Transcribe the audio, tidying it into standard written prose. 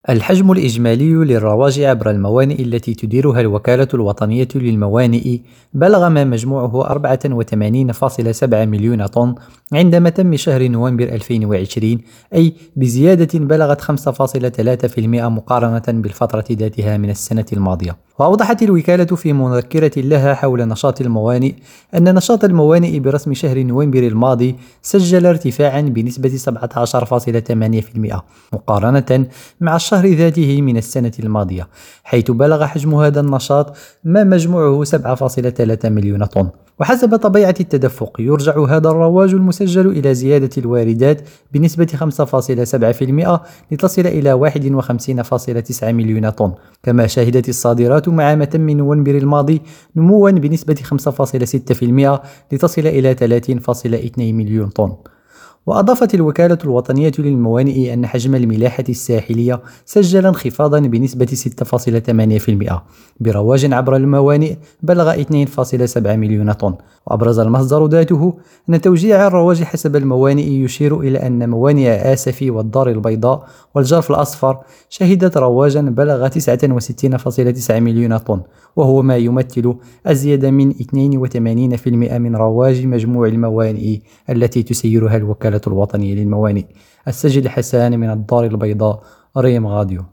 الحجم الإجمالي للرواج عبر الموانئ التي تديرها الوكالة الوطنية للموانئ بلغ ما مجموعه 84.7 مليون طن عندما تم شهر نوفمبر 2020، أي بزيادة بلغت 5.3% مقارنة بالفترة ذاتها من السنة الماضية. وأوضحت الوكالة في مذكرة لها حول نشاط الموانئ أن نشاط الموانئ برسم شهر نوفمبر الماضي سجل ارتفاعا بنسبة 17.8% مقارنة مع الشهر ذاته من السنة الماضية، حيث بلغ حجم هذا النشاط ما مجموعه 7.3 مليون طن. وحسب طبيعة التدفق يرجع هذا الرواج المسجل إلى زيادة الواردات بنسبة 5.7% لتصل إلى 51.9 مليون طن، كما شهدت الصادرات مع ما تم نوفمبر الماضي نموا بنسبة 5.6% لتصل إلى 30.2 مليون طن. وأضافت الوكالة الوطنية للموانئ أن حجم الملاحة الساحلية سجل انخفاضا بنسبة 6.8% برواج عبر الموانئ بلغ 2.7 مليون طن. وأبرز المصدر ذاته أن توزيع الرواج حسب الموانئ يشير إلى أن موانئ آسفي والدار البيضاء والجرف الأصفر شهدت رواجا بلغ 69.9 مليون طن، وهو ما يمثل أزيد من 82% من رواج مجموع الموانئ التي تسيرها الوكالة الوطنية للموانئ. السجل حسان من الدار البيضاء، ريم غاديو.